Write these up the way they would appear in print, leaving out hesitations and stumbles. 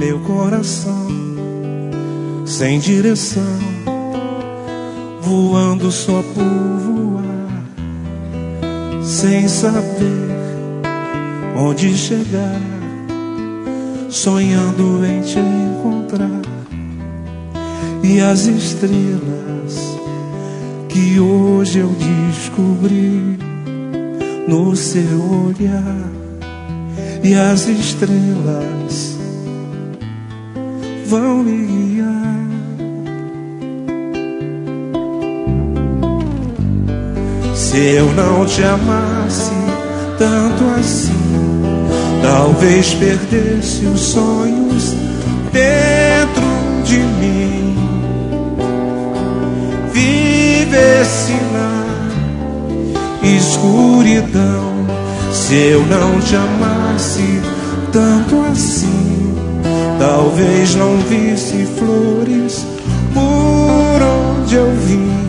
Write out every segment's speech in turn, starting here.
meu coração sem direção, voando só por voar, sem saber onde chegar, sonhando em te encontrar. E as estrelas que hoje eu descobri no seu olhar, e as estrelas vão me guiar. Se eu não te amasse tanto assim, talvez perdesse os sonhos dentro de mim, vivesse na escuridão. Se eu não te amasse tanto assim, talvez não visse flores por onde eu vim,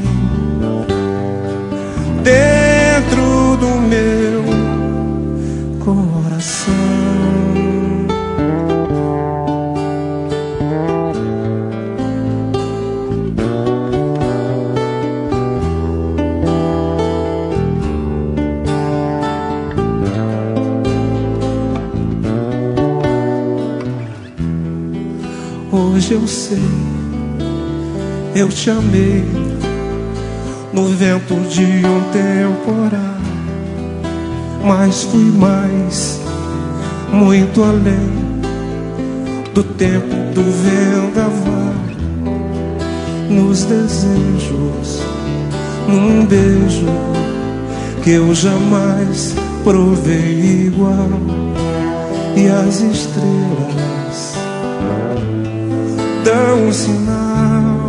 dentro do meu coração. Hoje eu sei, eu te amei no vento de um temporal, mas fui mais, muito além do tempo do vendaval, nos desejos, num beijo que eu jamais provei igual. E as estrelas dão um sinal.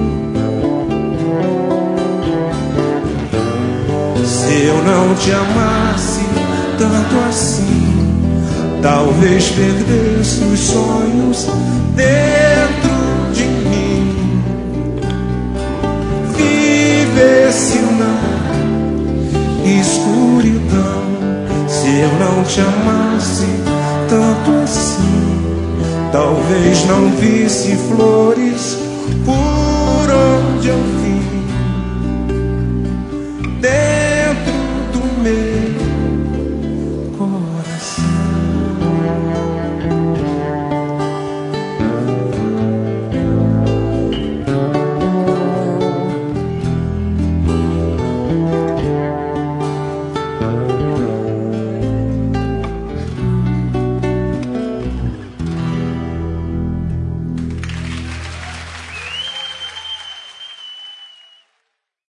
Se eu não te amasse tanto assim, talvez perdesse os sonhos dentro de mim, vivesse na escuridão. Se eu não te amasse tanto assim, talvez não visse flores por onde eu vi,